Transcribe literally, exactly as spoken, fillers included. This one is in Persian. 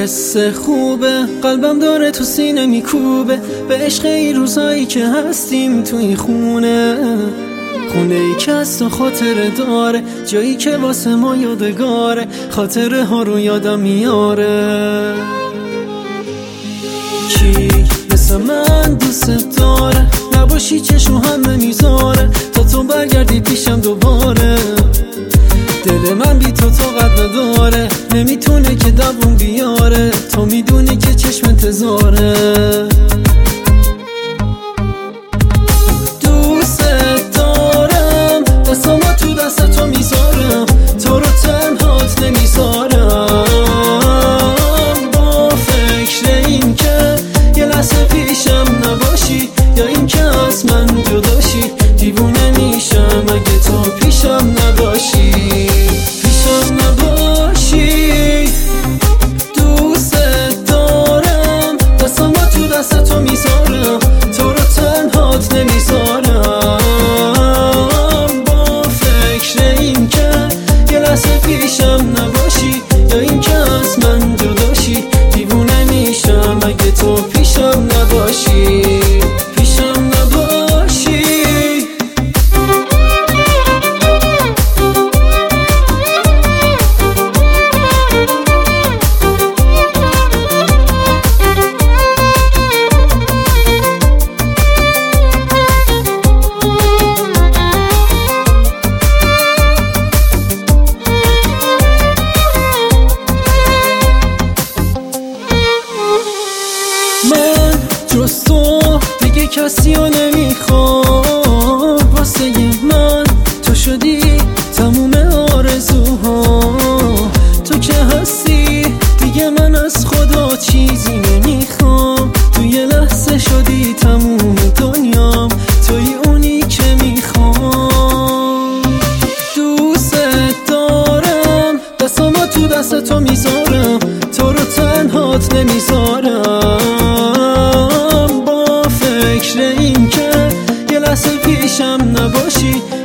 حس خوبه، قلبم داره تو سینه میکوبه به عشق این روزایی که هستیم تو این خونه. خونه ای که از تو خاطره داره، جایی که واسه ما یادگاره، خاطره ها رو یادم میاره. کی مثل من دوست داره، نباشی چشم همه میذاره تا تو برگردی پیشم دوباره. دل من بی تو طاقت نداره، نمیتونه که دووم بیاره، تو میدونی که چشم انتظاره. دوست دارم، دستامو تو دست تو میذارم، تو رو تنهات نمیذارم. با فکر این که یه لحظه پیشم نباشی، یا این که از من جداشی، دیوونه میشم اگه تو پیشم نباشی. پیشم نباشی. دوست دارم، دستامو تو دست تو میذارم، تو رو تنهات نمیذارم. با فکر این که یه لحظه پیشم نباشی، یا این که از من جداشی، دیوونه میشم اگه تو پیشم نباشی. پیشم نباشی. من جز تو دیگه کسی رو نمیخوام، واسه من تو شدی تموم آرزوها. تو که هستی دیگه من از خدا چیزی نمیخوام، تو یه لحظه شدی تموم دنیام، توی اونی که میخوام. دوست دارم، دستامو تو دست تو میذارم، تو رو تنهات نمیذارم. با فکر این که یه لحظه پیشم نباشی،